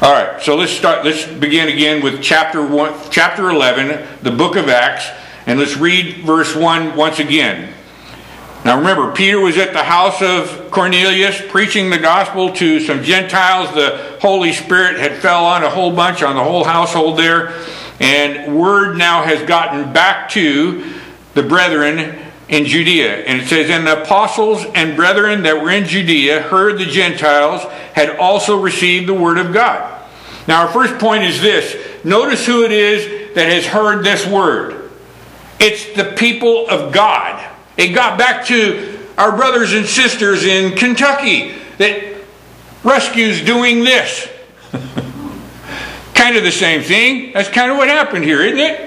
All right, so let's begin again with chapter 11, the book of Acts, and let's read verse 1 once again. Now remember, Peter was at the house of Cornelius preaching the gospel to some Gentiles. The Holy Spirit had fell on a whole bunch, on the whole household there, and word now has gotten back to the brethren in Judea. And it says, and the apostles and brethren that were in Judea heard the Gentiles had also received the word of God. Now our first point is this. Notice who it is that has heard this word. It's the people of God. It got back to our brothers and sisters in Kentucky that Rescue's doing this. Kind of the same thing. That's kind of what happened here, isn't it?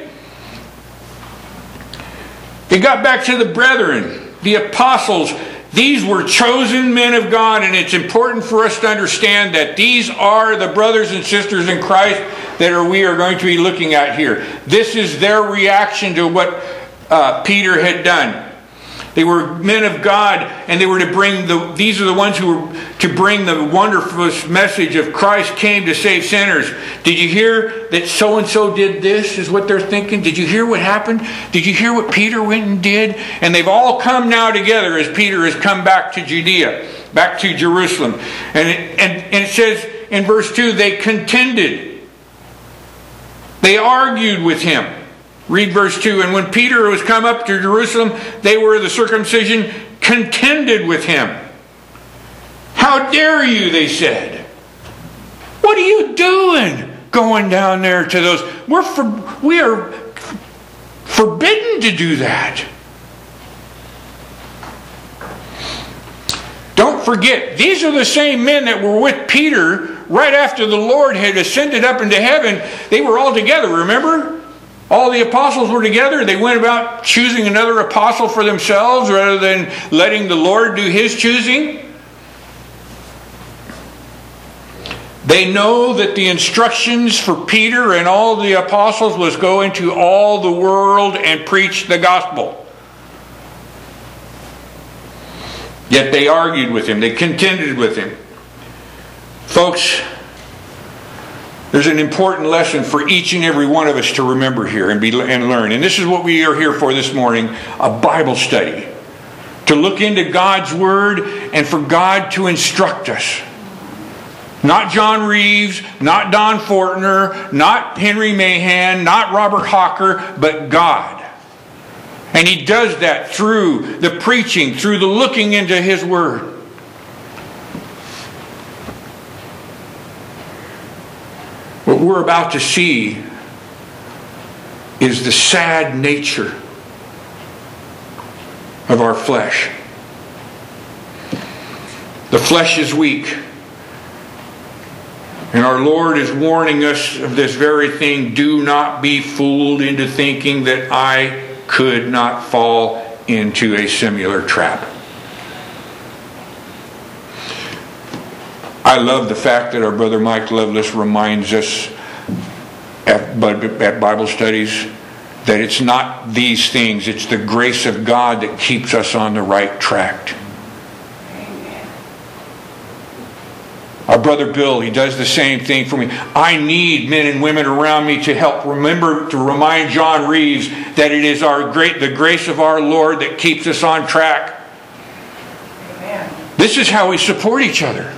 It got back to the brethren, the apostles. These were chosen men of God, and it's important for us to understand that these are the brothers and sisters in Christ that we are going to be looking at here. This is their reaction to what Peter had done. They were men of God, and they were to bring these are the ones who were to bring the wonderful message of Christ came to save sinners. Did you hear that so-and-so did this, is what they're thinking? Did you hear what happened? Did you hear what Peter went and did? And they've all come now together as Peter has come back to Judea, back to Jerusalem. And it says in verse 2, they contended. They argued with him. Read verse 2. And when Peter was come up to Jerusalem, they were the circumcision contended with him. How dare you, they said. What are you doing going down there to those? We are forbidden to do that. Don't forget, these are the same men that were with Peter right after the Lord had ascended up into heaven. They were all together, remember? All the apostles were together. They went about choosing another apostle for themselves rather than letting the Lord do His choosing. They know that the instructions for Peter and all the apostles was go into all the world and preach the gospel. Yet they argued with him. They contended with him. Folks, there's an important lesson for each and every one of us to remember here and learn. And this is what we are here for this morning, a Bible study. To look into God's Word and for God to instruct us. Not John Reeves, not Don Fortner, not Henry Mahan, not Robert Hawker, but God. And He does that through the preaching, through the looking into His Word. What we're about to see is the sad nature of our flesh. The flesh is weak. And our Lord is warning us of this very thing. Do not be fooled into thinking that I could not fall into a similar trap. I love the fact that our brother Mike Lovelace reminds us at Bible studies that it's not these things, it's the grace of God that keeps us on the right track. Our brother Bill, he does the same thing for me. I need men and women around me to help remind John Reeves that it is the grace of our Lord that keeps us on track. Amen. This is how we support each other.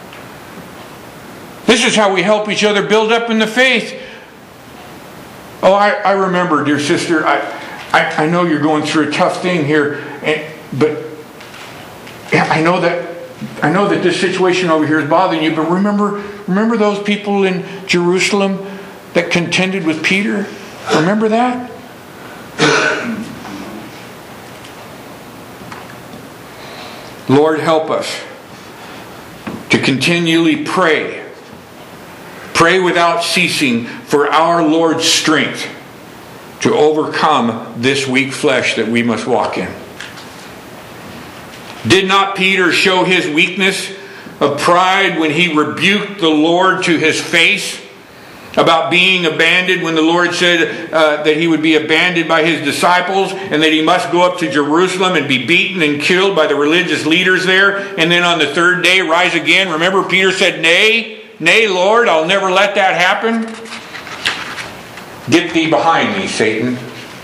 This is how we help each other build up in the faith. Oh, I remember, dear sister, I know you're going through a tough thing here, but I know that this situation over here is bothering you, but remember those people in Jerusalem that contended with Peter? Remember that? Lord, help us to continually pray. Pray without ceasing for our Lord's strength to overcome this weak flesh that we must walk in. Did not Peter show his weakness of pride when he rebuked the Lord to his face about being abandoned when the Lord said that he would be abandoned by his disciples and that he must go up to Jerusalem and be beaten and killed by the religious leaders there and then on the third day rise again? Remember, Peter said, nay, Nay, Lord, I'll never let that happen. Get thee behind me, Satan.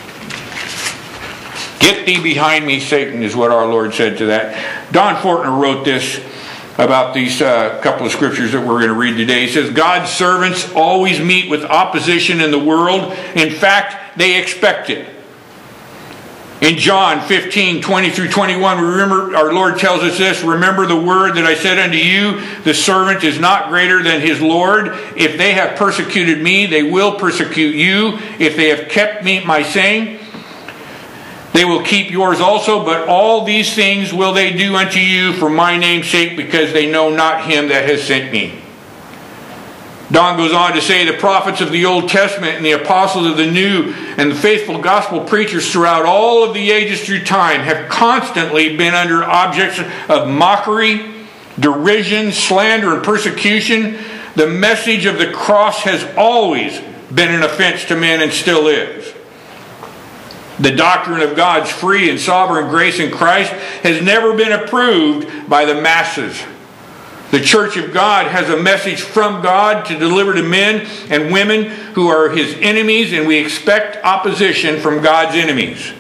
Get thee behind me, Satan, is what our Lord said to that. Don Fortner wrote this about these couple of scriptures that we're going to read today. He says, God's servants always meet with opposition in the world. In fact, they expect it. In John 15, 20 through 21, remember, our Lord tells us this, remember the word that I said unto you, the servant is not greater than his Lord. If they have persecuted me, they will persecute you. If they have kept my saying, they will keep yours also, but all these things will they do unto you for my name's sake, because they know not him that has sent me. Don goes on to say, the prophets of the Old Testament and the apostles of the New and the faithful gospel preachers throughout all of the ages through time have constantly been under objects of mockery, derision, slander, and persecution. The message of the cross has always been an offense to men and still is. The doctrine of God's free and sovereign grace in Christ has never been approved by the masses. The Church of God has a message from God to deliver to men and women who are his enemies, and we expect opposition from God's enemies.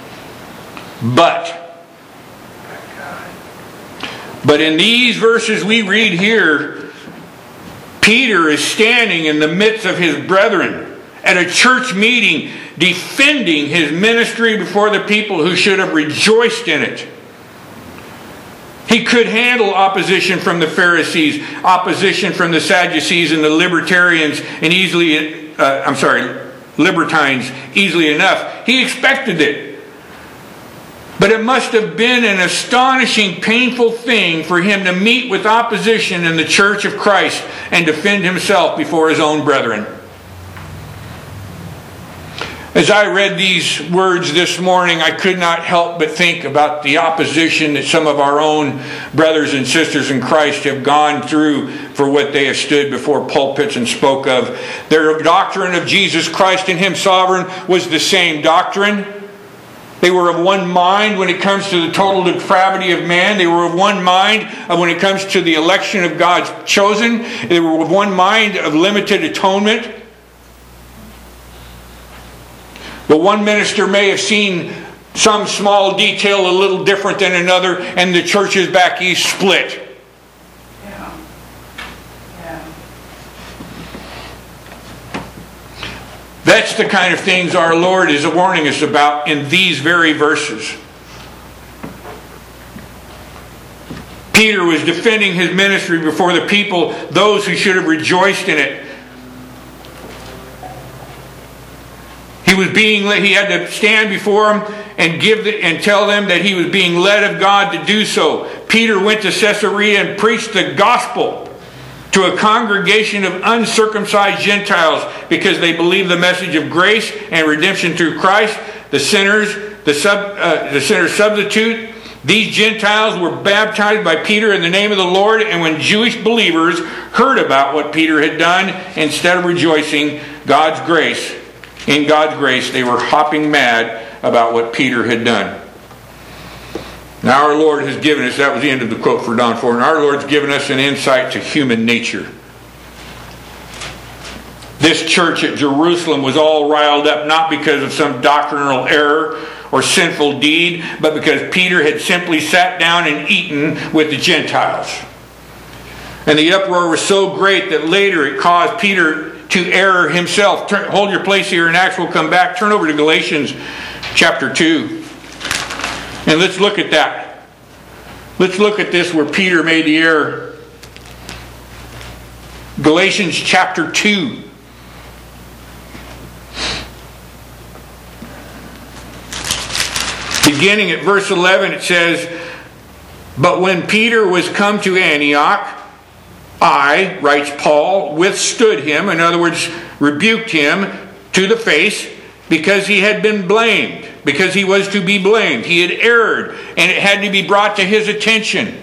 But in these verses we read here, Peter is standing in the midst of his brethren at a church meeting, defending his ministry before the people who should have rejoiced in it. He could handle opposition from the Pharisees, opposition from the Sadducees and the libertarians, and libertines easily enough. He expected it. But it must have been an astonishing, painful thing for him to meet with opposition in the church of Christ and defend himself before his own brethren. As I read these words this morning, I could not help but think about the opposition that some of our own brothers and sisters in Christ have gone through for what they have stood before pulpits and spoke of. Their doctrine of Jesus Christ and Him sovereign was the same doctrine. They were of one mind when it comes to the total depravity of man. They were of one mind when it comes to the election of God's chosen. They were of one mind of limited atonement. But one minister may have seen some small detail a little different than another, and the churches back east split. Yeah. That's the kind of things our Lord is warning us about in these very verses. Peter was defending his ministry before the people, those who should have rejoiced in it. He had to stand before them and tell them that he was being led of God to do so. Peter went to Caesarea and preached the gospel to a congregation of uncircumcised Gentiles because they believed the message of grace and redemption through Christ, the sinner's substitute. These Gentiles were baptized by Peter in the name of the Lord, and when Jewish believers heard about what Peter had done, instead of rejoicing in God's grace, they were hopping mad about what Peter had done. Now our Lord has given us, that was the end of the quote for Don Ford, our Lord's given us an insight to human nature. This church at Jerusalem was all riled up not because of some doctrinal error or sinful deed, but because Peter had simply sat down and eaten with the Gentiles. And the uproar was so great that later it caused Peter to err himself. Hold your place here in Acts. We'll come back. Turn over to Galatians chapter 2. And let's look at that. Let's look at this where Peter made the error. Galatians chapter 2. Beginning at verse 11, it says, "But when Peter was come to Antioch, I," writes Paul, "withstood him," in other words, rebuked him to the face, because he had been blamed, because he was to be blamed. He had erred, and it had to be brought to his attention.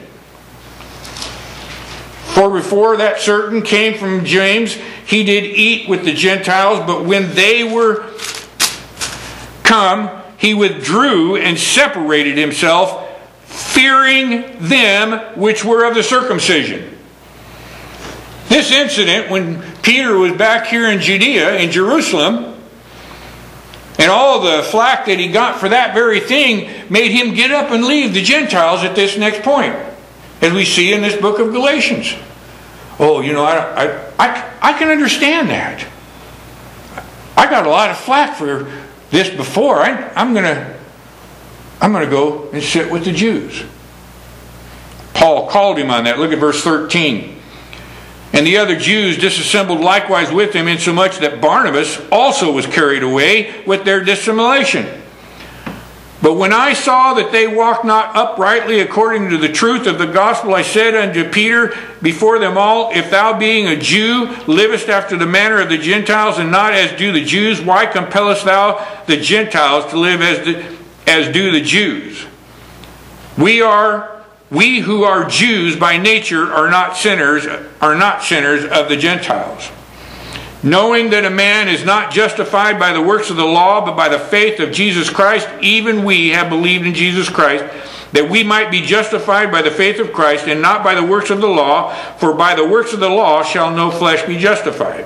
"For before that certain came from James, he did eat with the Gentiles, but when they were come, he withdrew and separated himself, fearing them which were of the circumcision." This incident, when Peter was back here in Judea, in Jerusalem, and all the flack that he got for that very thing, made him get up and leave the Gentiles at this next point, as we see in this book of Galatians. Oh, I can understand that. I got a lot of flack for this before. I'm gonna go and sit with the Jews. Paul called him on that. Look at verse 13. And the other Jews disassembled likewise with him, insomuch that Barnabas also was carried away with their dissimulation. But when I saw that they walked not uprightly according to the truth of the gospel, I said unto Peter before them all, If thou being a Jew livest after the manner of the Gentiles, and not as do the Jews, why compellest thou the Gentiles to live as do the Jews? We who are Jews by nature are not sinners of the Gentiles. Knowing that a man is not justified by the works of the law, but by the faith of Jesus Christ, even we have believed in Jesus Christ, that we might be justified by the faith of Christ, and not by the works of the law, for by the works of the law shall no flesh be justified.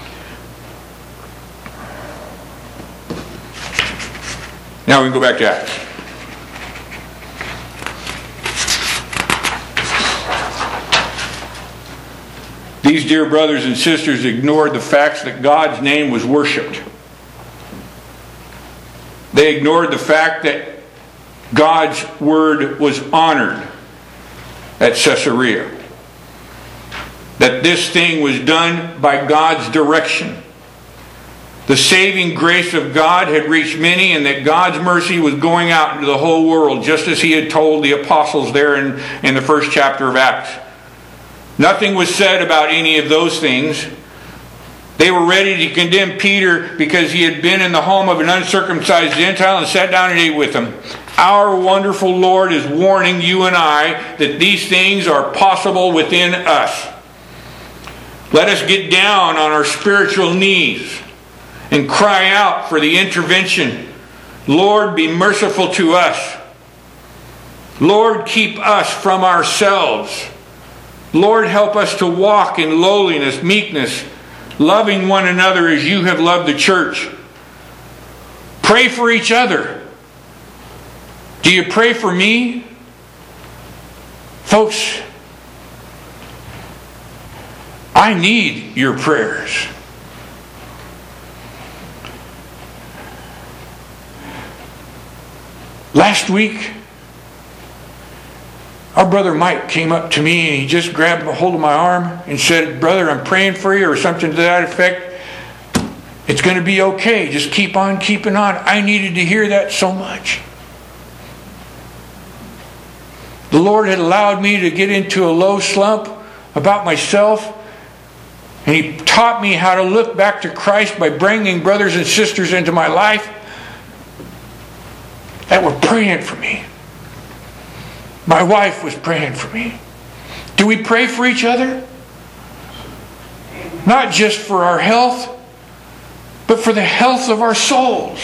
Now we can go back to Acts. These dear brothers and sisters ignored the facts that God's name was worshipped. They ignored the fact that God's word was honored at Caesarea. That this thing was done by God's direction. The saving grace of God had reached many, and that God's mercy was going out into the whole world, just as he had told the apostles there in the first chapter of Acts. Nothing was said about any of those things. They were ready to condemn Peter because he had been in the home of an uncircumcised Gentile and sat down and ate with him. Our wonderful Lord is warning you and I that these things are possible within us. Let us get down on our spiritual knees and cry out for the intervention. Lord, be merciful to us. Lord, keep us from ourselves. Lord, help us to walk in lowliness, meekness, loving one another as you have loved the church. Pray for each other. Do you pray for me? Folks, I need your prayers. Last week, our brother Mike came up to me and he just grabbed a hold of my arm and said, Brother, I'm praying for you, or something to that effect. It's going to be okay. Just keep on keeping on. I needed to hear that so much. The Lord had allowed me to get into a low slump about myself, and he taught me how to look back to Christ by bringing brothers and sisters into my life that were praying for me. My wife was praying for me. Do we pray for each other? Not just for our health, but for the health of our souls.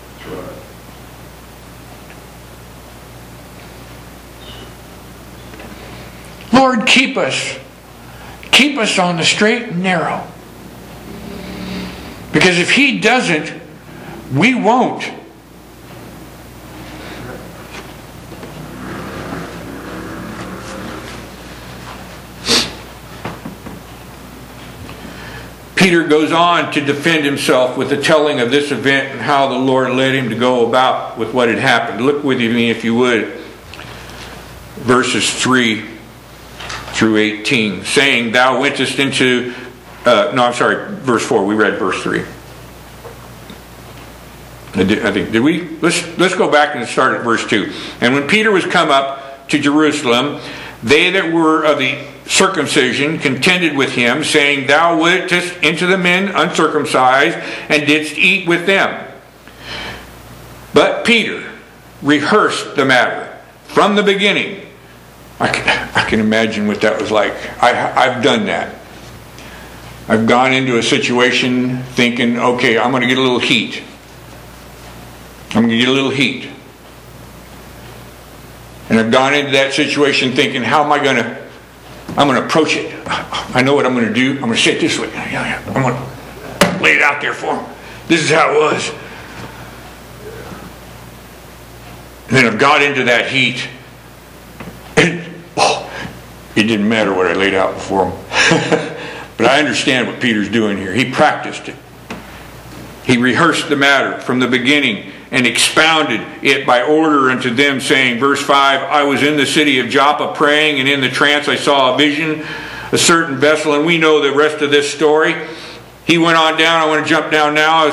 Lord, keep us. Keep us on the straight and narrow. Because if he doesn't, we won't. Peter goes on to defend himself with the telling of this event and how the Lord led him to go about with what had happened. Look with me, if you would, verses 3 through 18, saying, Thou wentest into... verse 4. We read verse 3. Did we? Let's go back and start at verse 2. And when Peter was come up to Jerusalem, they that were of the circumcision contended with him, saying, Thou wentest into the men uncircumcised, and didst eat with them. But Peter rehearsed the matter from the beginning. I can imagine what that was like. I've done that. I've gone into a situation thinking, okay, I'm going to get a little heat. And I've gone into that situation thinking, how am I going to I'm going to approach it. I know what I'm going to do. I'm going to say it this way. I'm going to lay it out there for him. This is how it was. And then I've got into that heat. And it didn't matter what I laid out before him. But I understand what Peter's doing here. He practiced it. He rehearsed the matter from the beginning and expounded it by order unto them, saying, verse 5, I was in the city of Joppa praying, and in the trance I saw a vision, a certain vessel, and we know the rest of this story. He went on down. I want to jump down now.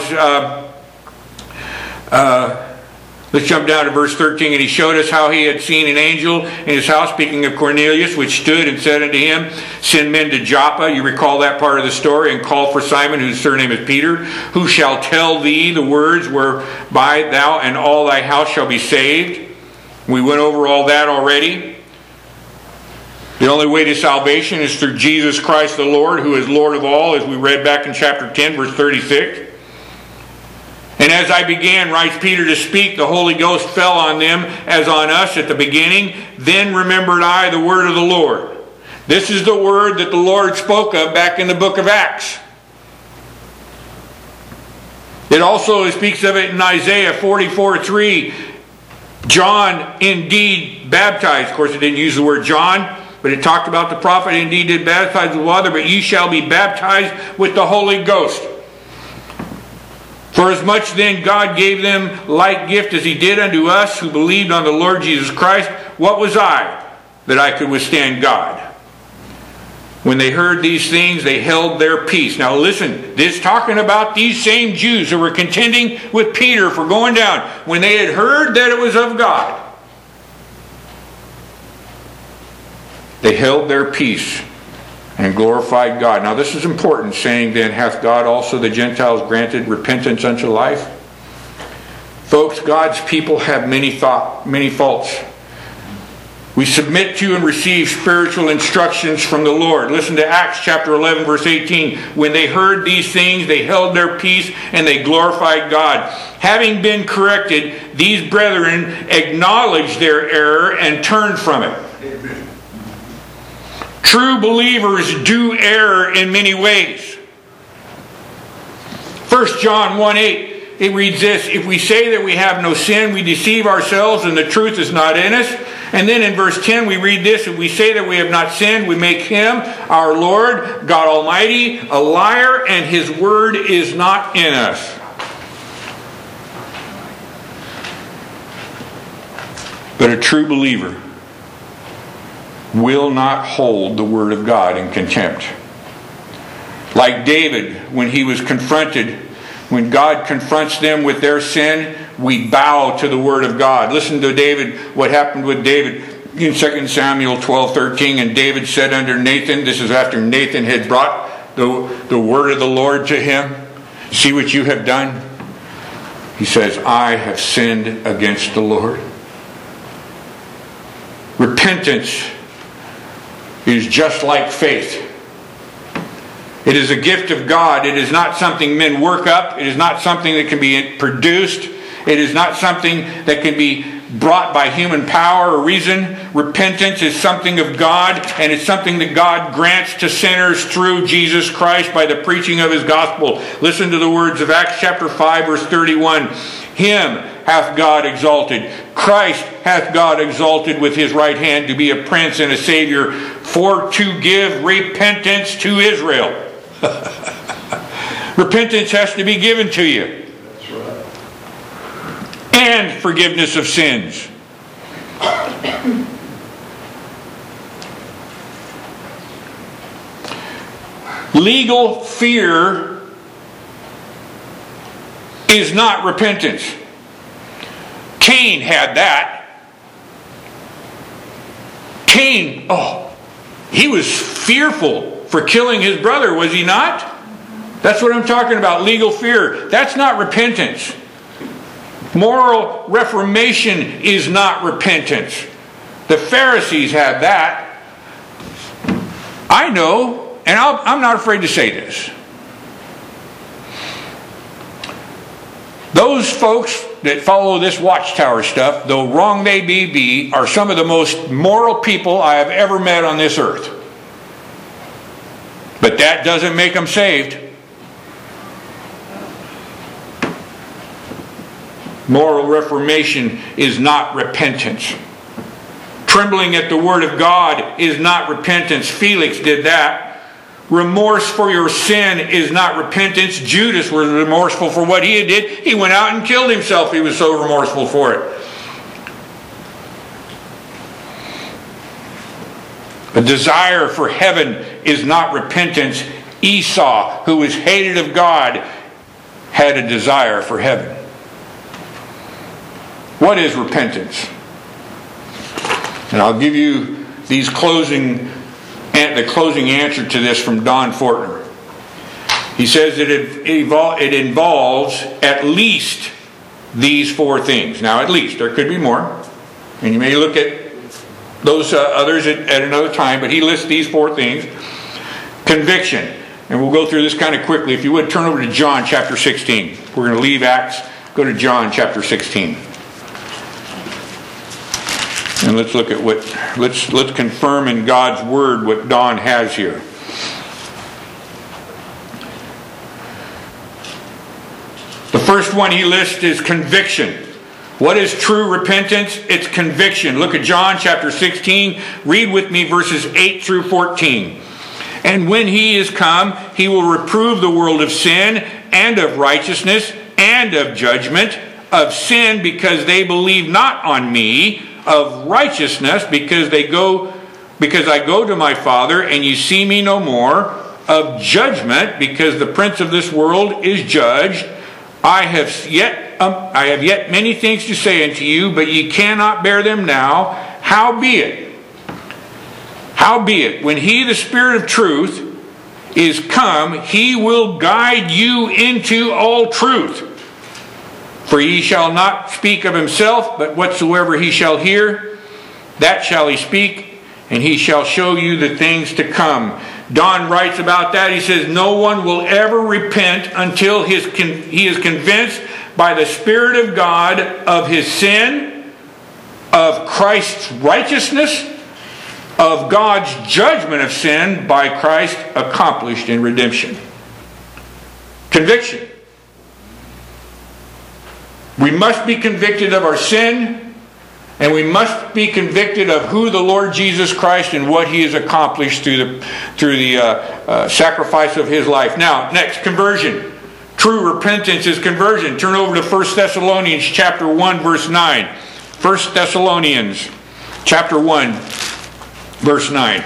Let's jump down to verse 13. And he showed us how he had seen an angel in his house, speaking of Cornelius, which stood and said unto him, send men to Joppa. You recall that part of the story. And call for Simon, whose surname is Peter, who shall tell thee the words whereby thou and all thy house shall be saved. We went over all that already. The only way to salvation is through Jesus Christ the Lord, who is Lord of all, as we read back in chapter 10, verse 36. And as I began, writes Peter, to speak, the Holy Ghost fell on them as on us at the beginning. Then remembered I the word of the Lord. This is the word that the Lord spoke of back in the book of Acts. It also speaks of it in Isaiah 44:3. John indeed baptized. Of course, it didn't use the word John, but it talked about the prophet indeed did baptize with water, but ye shall be baptized with the Holy Ghost. For as much then God gave them like gift as he did unto us who believed on the Lord Jesus Christ, what was I that I could withstand God? When they heard these things, they held their peace. Now listen, this is talking about these same Jews who were contending with Peter for going down. When they had heard that it was of God, they held their peace and glorified God. Now this is important, saying then, hath God also the Gentiles granted repentance unto life? Folks, God's people have many faults. We submit to and receive spiritual instructions from the Lord. Listen to Acts chapter 11, verse 18. When they heard these things, they held their peace and they glorified God. Having been corrected, these brethren acknowledged their error and turned from it. Amen. True believers do err in many ways. 1 John 1:8, it reads this, if we say that we have no sin, we deceive ourselves and the truth is not in us. And then in verse 10 we read this, if we say that we have not sinned, we make him, our Lord, God Almighty, a liar, and his word is not in us. But a true believer will not hold the word of God in contempt. Like David, when he was confronted, when God confronts them with their sin, we bow to the word of God. Listen to David, what happened with David in 2 Samuel 12:13. And David said unto Nathan, this is after Nathan had brought the word of the Lord to him, see what you have done? He says, I have sinned against the Lord. Repentance is just like faith. It is a gift of God. It is not something men work up. It is not something that can be produced. It is not something that can be brought by human power or reason. Repentance is something of God, and it's something that God grants to sinners through Jesus Christ by the preaching of his gospel. Listen to the words of Acts chapter 5, verse 31. Him hath God exalted. Christ hath God exalted with his right hand to be a prince and a savior, for to give repentance to Israel. Repentance has to be given to you. That's right. And forgiveness of sins. Legal fear is not repentance. Cain had that. Cain, he was fearful for killing his brother, was he not? That's what I'm talking about, legal fear. That's not repentance. Moral reformation is not repentance. The Pharisees had that. I know, and I'm not afraid to say this. Those folks that follow this Watchtower stuff, though wrong they be, are some of the most moral people I have ever met on this earth. But that doesn't make them saved. Moral reformation is not repentance. Trembling at the word of God is not repentance. Felix did that. Remorse for your sin is not repentance. Judas was remorseful for what he did. He went out and killed himself. He was so remorseful for it. A desire for heaven is not repentance. Esau, who was hated of God, had a desire for heaven. What is repentance? And I'll give you the closing answer to this from Don Fortner. He says that it involves at least these four things. Now, at least. There could be more. And you may look at those others at another time, but he lists these four things. Conviction. And we'll go through this kind of quickly. If you would, turn over to John chapter 16. We're going to leave Acts, go to John chapter 16. And let's look at let's confirm in God's Word what Don has here. The first one he lists is conviction. What is true repentance? It's conviction. Look at John chapter 16. Read with me verses 8 through 14. And when he is come, he will reprove the world of sin and of righteousness and of judgment. Of sin, because they believe not on me. Of righteousness, because I go to my Father, and you see me no more. Of judgment, because the prince of this world is judged. I have yet many things to say unto you, but ye cannot bear them now. Howbeit, when he, the Spirit of truth, is come, he will guide you into all truth. For he shall not speak of himself, but whatsoever he shall hear, that shall he speak, and he shall show you the things to come. Don writes about that. He says, no one will ever repent until he is convinced by the Spirit of God of his sin, of Christ's righteousness, of God's judgment of sin by Christ accomplished in redemption. Conviction. We must be convicted of our sin, and we must be convicted of who the Lord Jesus Christ and what he has accomplished through the sacrifice of his life. Now, next, conversion. True repentance is conversion. Turn over to 1 Thessalonians chapter 1, verse 9. 1 Thessalonians chapter 1, verse 9.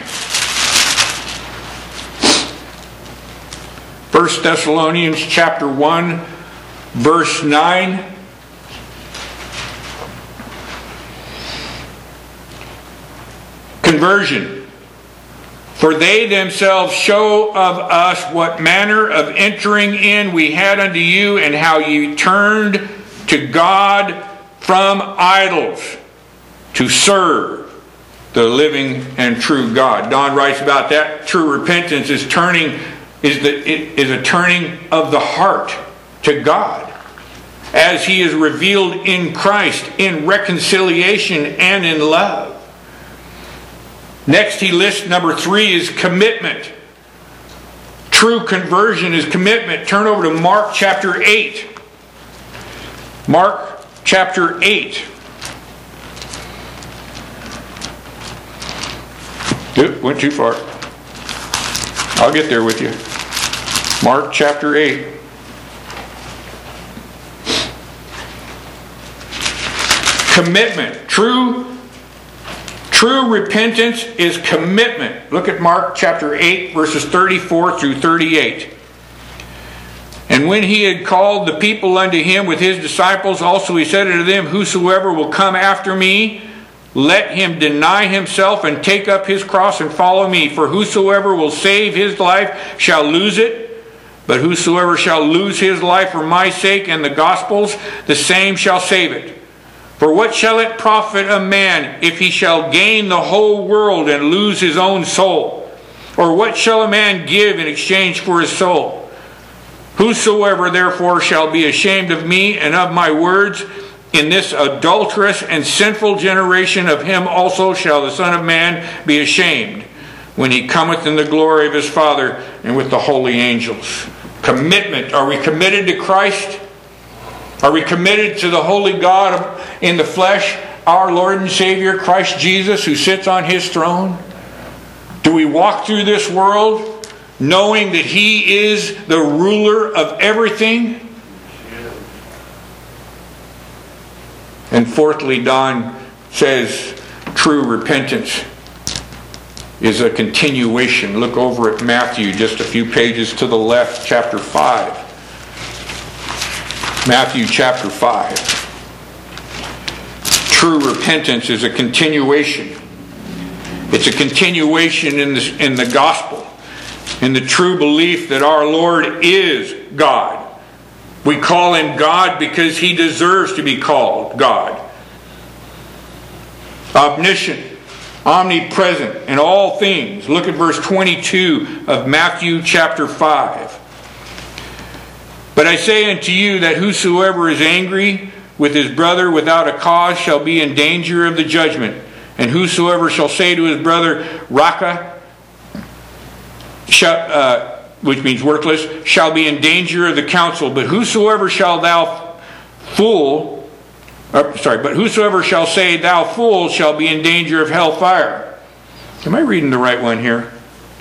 1 Thessalonians chapter 1, verse 9. Conversion. For they themselves show of us what manner of entering in we had unto you, and how ye turned to God from idols to serve the living and true God. Don writes about that. True repentance is a turning of the heart to God, as he is revealed in Christ, in reconciliation and in love. Next he lists number 3 is commitment. True conversion is commitment. Turn over to Mark chapter 8. Mark chapter 8. Oop, went too far. I'll get there with you. Mark chapter 8. Commitment. True repentance is commitment. Look at Mark chapter 8, verses 34 through 38. And when he had called the people unto him with his disciples, also he said unto them, whosoever will come after me, let him deny himself and take up his cross and follow me. For whosoever will save his life shall lose it. But whosoever shall lose his life for my sake and the gospel's, the same shall save it. For what shall it profit a man if he shall gain the whole world and lose his own soul? Or what shall a man give in exchange for his soul? Whosoever therefore shall be ashamed of me and of my words in this adulterous and sinful generation, of him also shall the Son of Man be ashamed, when he cometh in the glory of his Father and with the holy angels. Commitment. Are we committed to Christ? Are we committed to the holy God in the flesh, our Lord and Savior, Christ Jesus, who sits on His throne? Do we walk through this world knowing that He is the ruler of everything? And fourthly, Don says true repentance is a continuation. Look over at Matthew, just a few pages to the left, chapter 5. Matthew chapter 5. True repentance is a continuation. It's a continuation in the gospel, in the true belief that our Lord is God. We call Him God because He deserves to be called God. Omniscient, omnipresent in all things. Look at verse 22 of Matthew chapter 5. But I say unto you that whosoever is angry with his brother without a cause shall be in danger of the judgment. And whosoever shall say to his brother, Raka, which means worthless, shall be in danger of the council. But whosoever shall say thou fool shall be in danger of hellfire. Am I reading the right one here?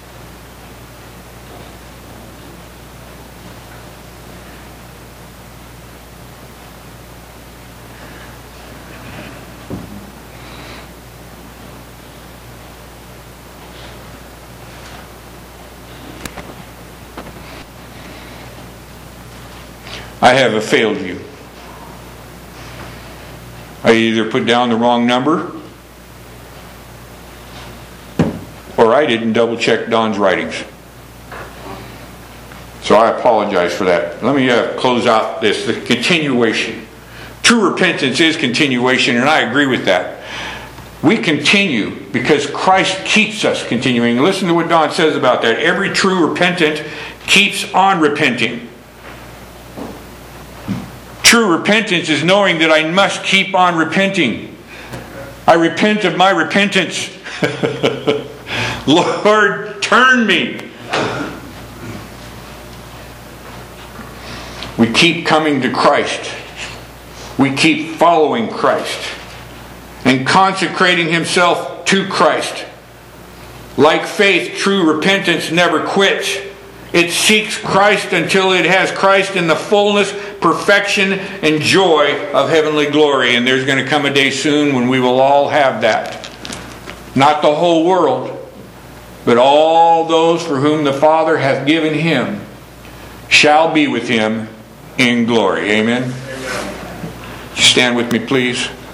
I have failed you. I either put down the wrong number or I didn't double check Don's writings. So I apologize for that. Let me close out this. The continuation. True repentance is continuation, and I agree with that. We continue because Christ keeps us continuing. Listen to what Don says about that. Every true repentant keeps on repenting. True repentance is knowing that I must keep on repenting. I repent of my repentance. Lord, turn me. We keep coming to Christ. We keep following Christ and consecrating Himself to Christ. Like faith, true repentance never quits. It seeks Christ until it has Christ in the fullness, perfection, and joy of heavenly glory. And there's going to come a day soon when we will all have that. Not the whole world, but all those for whom the Father hath given Him shall be with Him in glory. Amen. Stand with me, please.